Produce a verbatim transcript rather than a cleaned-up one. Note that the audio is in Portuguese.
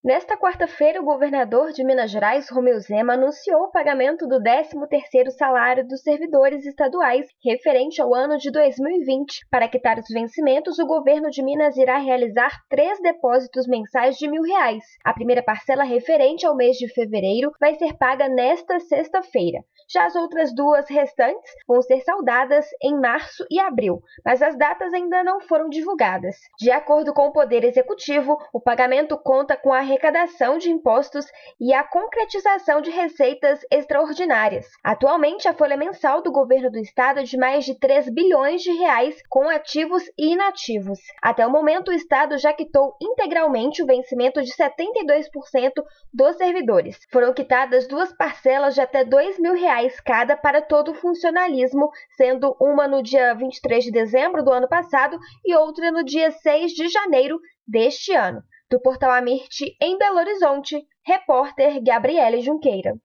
Nesta quarta-feira, o governador de Minas Gerais, Romeu Zema, anunciou o pagamento do décimo terceiro salário dos servidores estaduais referente ao ano de dois mil e vinte. Para quitar os vencimentos, o governo de Minas irá realizar três depósitos mensais de mil reais. A primeira parcela, referente ao mês de fevereiro, vai ser paga nesta sexta-feira. Já as outras duas restantes vão ser saldadas em março e abril, mas as datas ainda não foram divulgadas. De acordo com o Poder Executivo, o pagamento conta com a arrecadação de impostos e a concretização de receitas extraordinárias. Atualmente, a folha mensal do governo do estado é de mais de três bilhões de reais com ativos e inativos. Até o momento, o estado já quitou integralmente o vencimento de setenta e dois por cento dos servidores. Foram quitadas duas parcelas de até dois mil reais cada para todo o funcionalismo, sendo uma no dia vinte e três de dezembro do ano passado e outra no dia seis de janeiro deste ano. Do Portal Amirte, em Belo Horizonte, repórter Gabriele Junqueira.